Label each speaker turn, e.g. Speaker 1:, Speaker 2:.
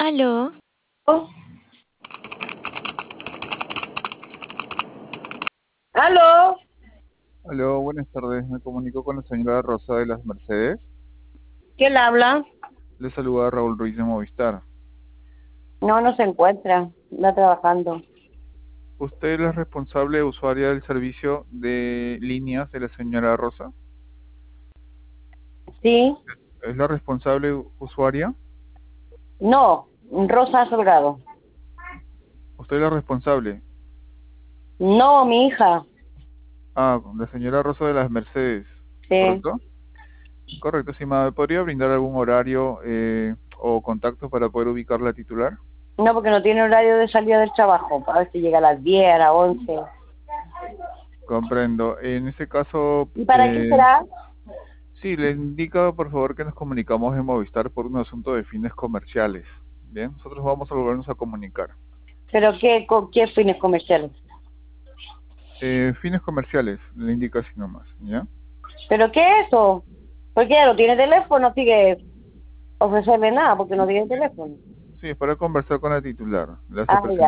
Speaker 1: Aló,
Speaker 2: ¿Aló?
Speaker 3: Aló, buenas tardes. Me comunico con la señora Rosa de las Mercedes.
Speaker 2: ¿Quién habla?
Speaker 3: Le saluda Raúl Ruiz de Movistar.
Speaker 2: No, no se encuentra. Está trabajando.
Speaker 3: ¿Usted es la responsable usuaria del servicio de líneas de la señora Rosa?
Speaker 2: ¿Sí?
Speaker 3: ¿Es la responsable usuaria?
Speaker 2: No, Rosa Sobrado.
Speaker 3: ¿Usted es la responsable?
Speaker 2: No, mi hija.
Speaker 3: Ah, la señora Rosa de las Mercedes,
Speaker 2: Sí.
Speaker 3: ¿correcto? Correcto, sí, ¿me podría brindar algún horario o contacto para poder ubicar la titular?
Speaker 2: No, porque no tiene horario de salida del trabajo. A ver si llega a las 10, a las 11.
Speaker 3: Comprendo. En ese caso,
Speaker 2: ¿Y para qué será?
Speaker 3: sí, le indica por favor que nos comunicamos en Movistar por un asunto de fines comerciales. Bien, nosotros vamos a volvernos a comunicar.
Speaker 2: ¿Pero qué, con qué fines comerciales?
Speaker 3: Fines comerciales, le indica así nomás, ¿ya?
Speaker 2: ¿Pero qué es eso? Porque ella no tiene teléfono, así que ofrecerle nada porque no tiene teléfono.
Speaker 3: Sí, es para conversar con la titular. Le hace
Speaker 2: Ah, ya.